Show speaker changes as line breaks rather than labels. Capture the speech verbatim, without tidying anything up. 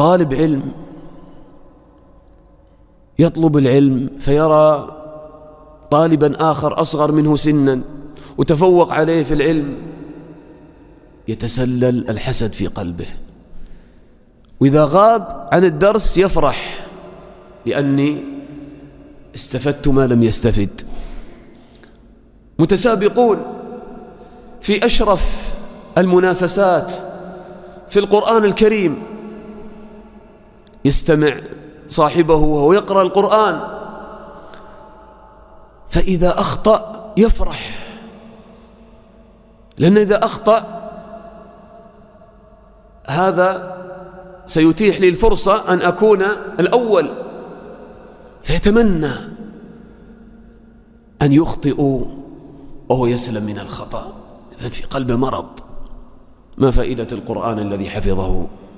طالب علم يطلب العلم فيرى طالبا آخر أصغر منه سنا وتفوق عليه في العلم، يتسلل الحسد في قلبه، وإذا غاب عن الدرس يفرح لأني استفدت ما لم يستفد. متسابقون في أشرف المنافسات في القرآن الكريم، يستمع صاحبه وهو يقرأ القرآن، فإذا أخطأ يفرح، لأن إذا أخطأ هذا سيتيح لي الفرصة أن أكون الأول، فيتمنى أن يخطئ وهو يسلم من الخطأ. إذن في قلبه مرض. ما فائدة القرآن الذي حفظه؟